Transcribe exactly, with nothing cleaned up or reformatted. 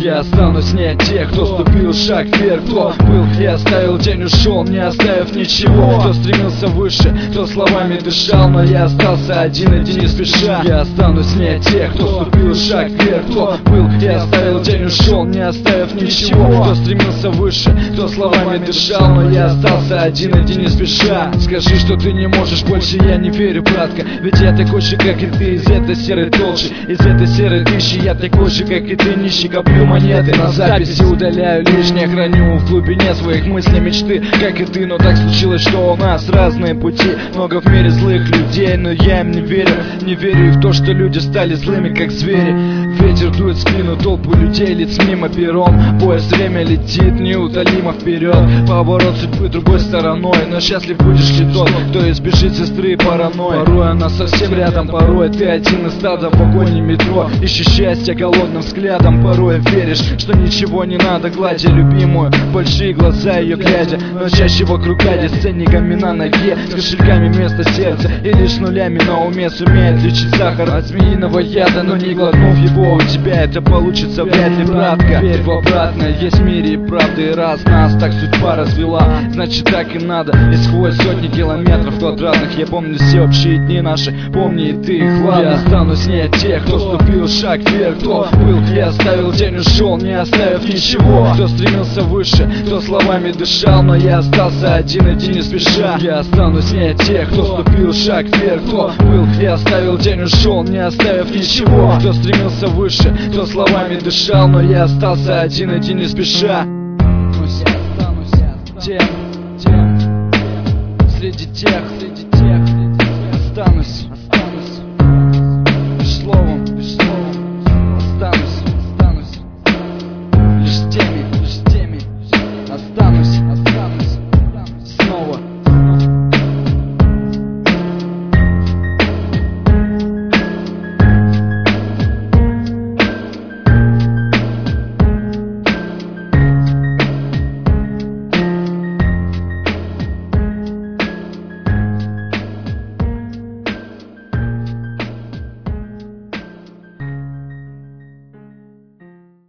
Я останусь не от тех, кто ступил шаг вверх, кто был и оставил тень, ушел, не оставив ничего. Кто стремился выше, кто словами дышал, но я остался один, иди не спеша. Я останусь не от тех, кто ступил шаг вверх, кто был и оставил тень, ушел, не оставив ничего. Кто стремился выше, кто словами дышал, но я остался один, иди не спеша. Скажи, что ты не можешь больше, я не верю, братка, ведь я такой же, как и ты, из этой серой толщи, из этой серой тысячи. Я такой же, как и ты, нищий, коплю монеты на записи, удаляю лишнее, храню в глубине своих мыслей мечты, как и ты. Но так случилось, что у нас разные пути, много в мире злых людей, но я им не верю. Не верю и в то, что люди стали злыми, как звери. Ветер дует в спину, толпу людей, лиц мимо перрон. Поезд время летит неутолимо вперед, поворот судьбы другой стороной. Но счастлив будешь ли тот, кто избежит сестры и паранойи. Порой она совсем рядом, порой ты один из стада в вагоне метро. Ищешь счастье голодным взглядом, порой веришь, что ничего не надо, гладя любимую, большие глаза ее глядя. Но чаще вокруг гадят с ценниками на ноге, с кошельками вместо сердца и лишь нулями на уме. Сумеет лечить сахар от змеиного яда, но не глотнув его, у тебя это получится вряд ли, братка. Верь в обратное, есть в мире правда, и раз нас так судьба развела, значит так и надо. И сквозь сотни километров квадратных я помню все общие дни наши, помни и ты их, ладно. Я останусь не от тех, кто ступил шаг вверх, кто был и оставил тень, ушел, не оставив ничего. Кто стремился выше, кто словами дышал, но я остался один, иди не спеша. Я останусь не от тех, кто ступил шаг вверх, кто был и оставил тень, ушел, не оставив ничего. Кто стремился выше, кто словами дышал, но я остался один, иди не спеша. Тем, тем, среди тех, среди тех.